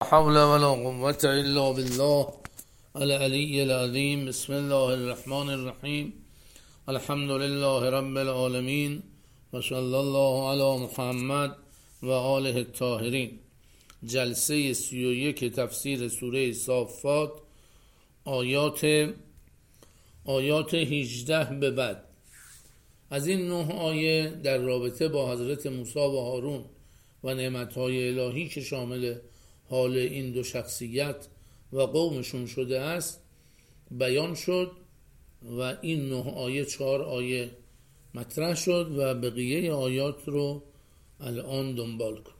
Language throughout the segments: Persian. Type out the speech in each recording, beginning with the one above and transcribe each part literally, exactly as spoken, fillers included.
حول ولا قوة إلا بالله العلي العظيم. بسم الله الرحمن الرحیم. الحمد لله رب العالمین و صلی الله علی محمد و آله الطاهرین. جلسه سی و یک تفسیر سوره صافات، آیات آیات هجده به بعد. از این نه آیه در رابطه با حضرت موسی و هارون و نعمتهای الهی که شامل حال این دو شخصیت و قومشون شده است بیان شد و این نه آیه چهار آیه مطرح شد و بقیه آیات رو الان دنبال کن.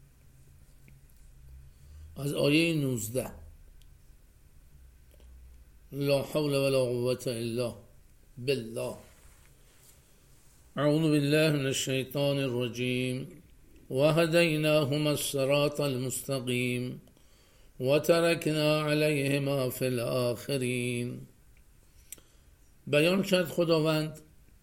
از آیه نوزده: لا حول ولا قوة الا بالله. اعوذ بالله من الشیطان الرجیم. وهديناهما الصراط المستقيم وتركنا عليهما في الآخرين. بیان کرد خداوند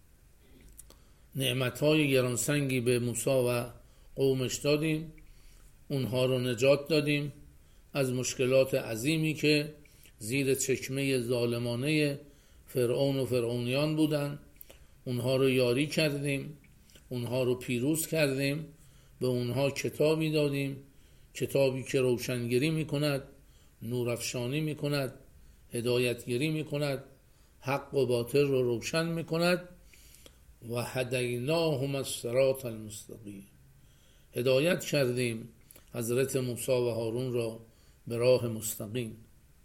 نعمتهای گرانسنگی به موسی و قومش دادیم، اونها رو نجات دادیم از مشکلات عظیمی که زیر چکمه ظالمانه فرعون و فرعونیان بودن. اونها رو یاری کردیم، اونها رو پیروز کردیم، به اونها کتابی دادیم، کتابی که روشنگری میکند، نورافشانی میکند، هدایتگری میکند، حق و باطل رو روشن میکند. و هدیناهما الصراط المستقیم. هدایت کردیم حضرت موسی و هارون را به راه مستقیم.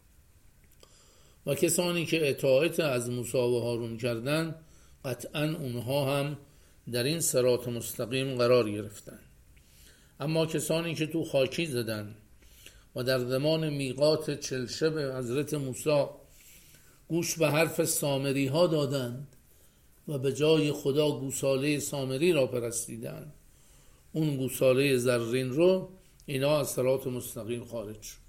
و کسانی که اطاعت از موسی و هارون کردند قطعا اونها هم در این صراط مستقیم قرار گرفتند. اما کسانی که تو خاکی زدن و در زمان میقات چلشب حضرت موسی گوش به حرف سامری ها دادند و به جای خدا گوساله سامری را پرستیدند، اون گوساله زرین رو اینا از صراط مستقیم خارج شد.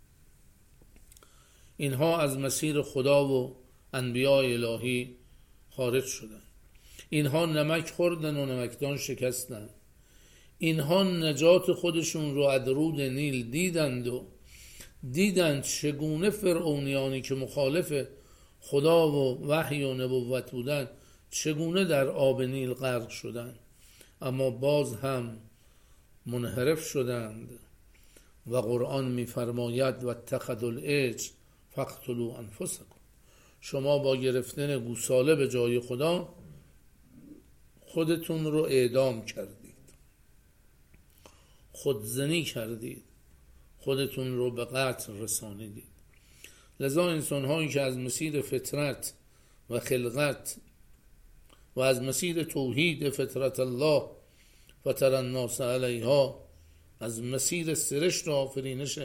اینها از مسیر خدا و انبیاء الهی خارج شدند. اینها نمک خوردن و نمکدان شکستند. اینها نجات خودشون رو از رود نیل دیدند و دیدند چگونه فرعونیانی که مخالف خدا و وحی و نبوت بودند چگونه در آب نیل غرق شدند، اما باز هم منحرف شدند. و قرآن می‌فرماید و اتخذوا العجل فاقتلوا انفسکم. شما با گرفتن گوساله به جای خدا خودتون رو اعدام کردید، خودزنی کردید، خودتون رو به قتل رسانیدید. لذا انسان هایی که از مسیر فطرت و خلقت و از مسیر توحید فطرت الله فطر الناس علیها، از مسیر سرشت و آفرینش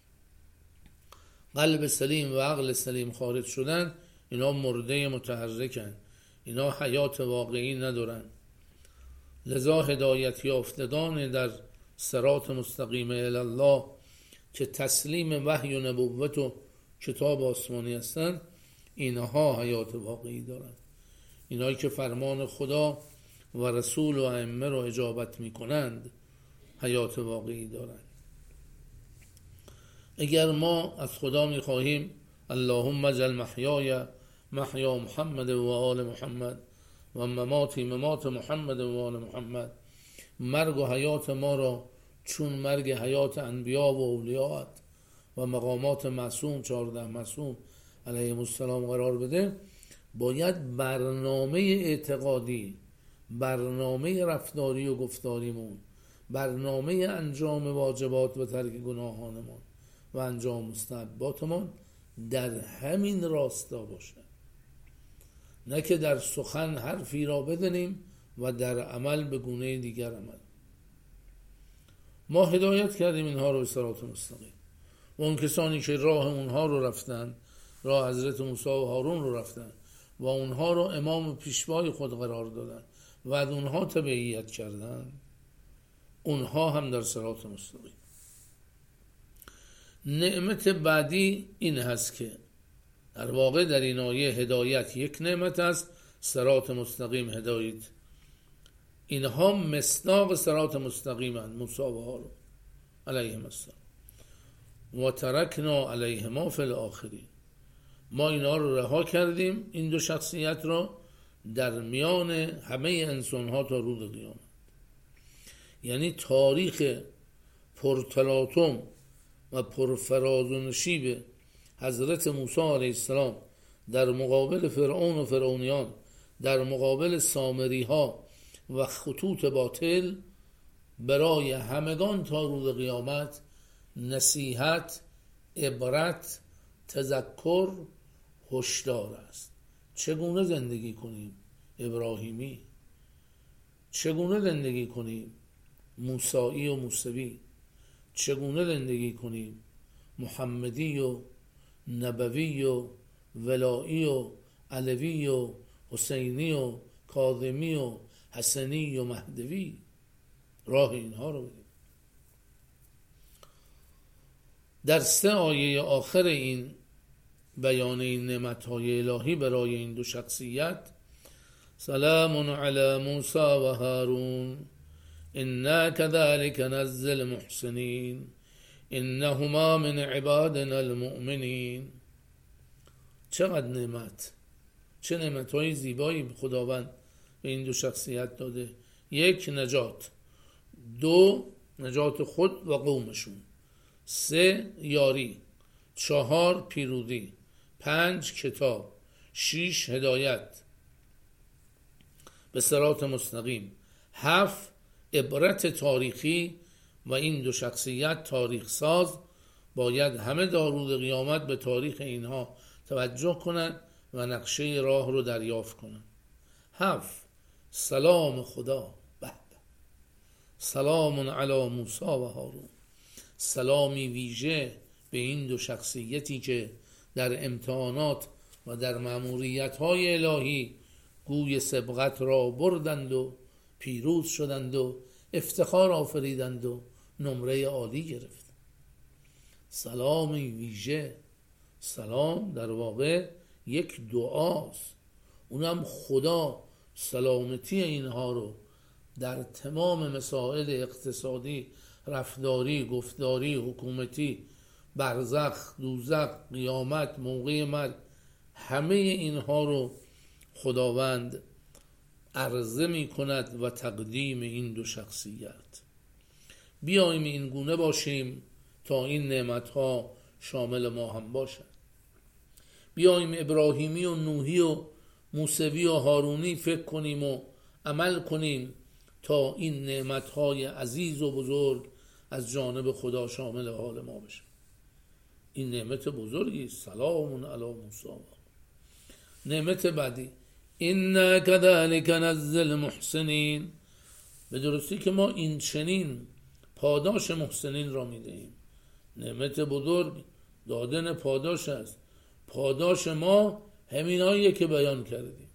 قلب سلیم و عقل سلیم خارج شدن، اینا مرده متحرکن، اینا حیات واقعی ندارن. لذا هدایت یافتگان در صراط مستقیم الله که تسلیم وحی و نبوت و کتاب آسمانی هستند، اینها حیات واقعی دارند. اینهایی که فرمان خدا و رسول و ائمه را اجابت می کنند حیات واقعی دارند. اگر ما از خدا می خواهیم اللهم اجعل محیای محیا محمد و آل محمد و مماتی ممات محمد و آل محمد، مرگ و حیات ما را چون مرگ حیات انبیا و اولیاء و مقامات معصوم چهارده معصوم علیهم السلام قرار بده، باید برنامه اعتقادی، برنامه رفتاری و گفتاریمون، برنامه انجام واجبات و ترک گناهانمون و انجام مستحباتمون در همین راستا باشه، نه که در سخن حرفی را بدنیم و در عمل به گونه دیگر عمل. ما هدایت کردیم اینها رو به صراط مستقیم و اون کسانی که راه اونها رو رفتن، راه حضرت موسی و هارون رو رفتن و اونها رو امام و پیشوای خود قرار دادن و از اونها تبعیت کردن، اونها هم در صراط مستقیم. نعمت بعدی این هست که در واقع در این آیه هدایت یک نعمت است، صراط مستقیم هدایت. اینها مصداق صراط مستقیم هستند، موسی و هارون علیهم السلام. و ترکنا علیهما فی الاخرین، ما اینا رو رها کردیم، این دو شخصیت را، در میان همه انسان ها تا روز قیامت. یعنی تاریخ پرتلاطم و پرفراز و نشیب حضرت موسی علیه السلام در مقابل فرعون و فرعونیان، در مقابل سامری ها و خطوط باطل، برای همگان تا روز قیامت نصیحت، عبرت، تذکر، هشدار است. چگونه زندگی کنیم ابراهیمی، چگونه زندگی کنیم موسایی و موسوی، چگونه زندگی کنیم محمدی و نبوی و ولایی و علوی و حسینی و کاظمی و حسنی و مهدوی. راه اینها رو بدیم. در سه آیه آخر این بیان این نعمت‌های الهی برای این دو شخصیت، سلام علی موسی و هارون انا كذلك نجزی المحسنین انهما من عبادنا المؤمنین. چقدر نعمت، چه نعمت‌های زیبایی خداوند به این دو شخصیت داده. یک، نجات. دو، نجات خود و قومشون. سه، یاری. چهار، پیروزی. پنج، کتاب. شش، هدایت به صراط مستقیم. هفت، عبرت تاریخی و این دو شخصیت تاریخ ساز باید همه تا روز قیامت به تاریخ اینها توجه کنند و نقشه راه رو دریافت کنند. هفت، سلام خدا، به سلام علی موسی و هارون، سلامی ویژه به این دو شخصیتی که در امتحانات و در مأموریت‌های الهی گوی سبقت را بردند و پیروز شدند و افتخار آفریدند و نمره عالی گرفتند. سلامی ویژه. سلام در واقع یک دعاست، اونم خدا سلامتی اینها رو در تمام مسائل اقتصادی، رفتاری، گفتاری، حکومتی، برزخ، دوزخ، قیامت، موقع مرگ، همه اینها رو خداوند عرضه می کند و تقدیم این دو شخصیت. بیاییم این گونه باشیم تا این نعمتها شامل ما هم باشد. بیاییم ابراهیمی و نوحی و موسوی و هارونی فکر کنیم و عمل کنیم تا این نعمتهای عزیز و بزرگ از جانب خدا شامل حال ما بشه. این نعمت بزرگی. سلام علی موسی. نعمت بعدی، انا كذلك نجزی المحسنین. به درستی که ما این چنین پاداش محسنین را میدهیم. نعمت بزرگ دادن پاداش است. پاداش ما همیناییه که بیان کردیم.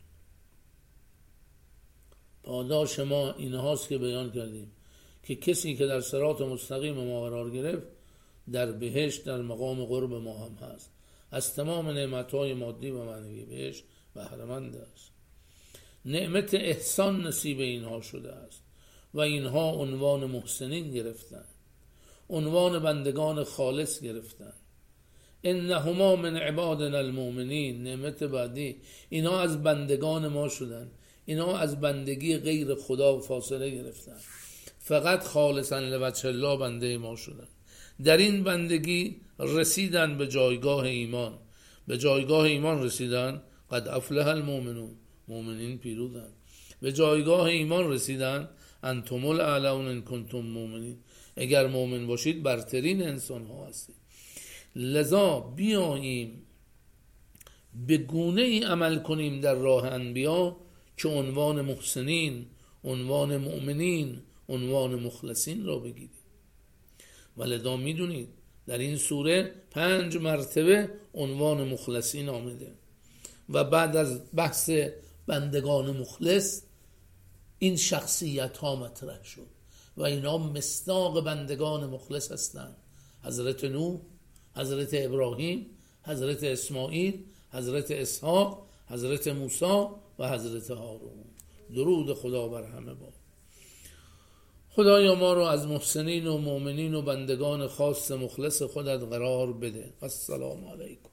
پاداش ما اینهاست که بیان کردیم که کسی که در صراط مستقیم ما قرار گرفت در بهشت در مقام قرب ما هم هست، از تمام نعمتهای مادی و معنوی بهشت بهره‌مند است. نعمت احسان نصیب اینها شده است و اینها عنوان محسنین گرفتند، عنوان بندگان خالص گرفتند. انهما من عبادنا المؤمنین. نعمت بعدی، اینا از بندگان ما شدند، اینا از بندگی غیر خدا فاصله گرفتند، فقط خالصا لوجه الله بنده ما شدند. در این بندگی رسیدن به جایگاه ایمان، به جایگاه ایمان رسیدن. قد افلح المؤمنون، مؤمنین پیروزن. به جایگاه ایمان رسیدن. انتم الاعلون ان کنتم مؤمنین، اگر مؤمن باشید برترین انسان ها هستید. لذا بیاییم به گونه ای عمل کنیم در راه انبیا که عنوان محسنین، عنوان مؤمنین، عنوان مخلصین را بگیریم. ولذا میدونید در این سوره پنج مرتبه عنوان مخلصین آمده و بعد از بحث بندگان مخلص این شخصیت ها مطرح شد و اینا مصداق بندگان مخلص هستند. حضرت نوح، حضرت ابراهیم، حضرت اسماعیل، حضرت اسحاق، حضرت موسی و حضرت هارون. درود خدا بر همه باد. خدایا ما رو از محسنین و مؤمنین و بندگان خاص مخلص خودت قرار بده. السلام علیکم.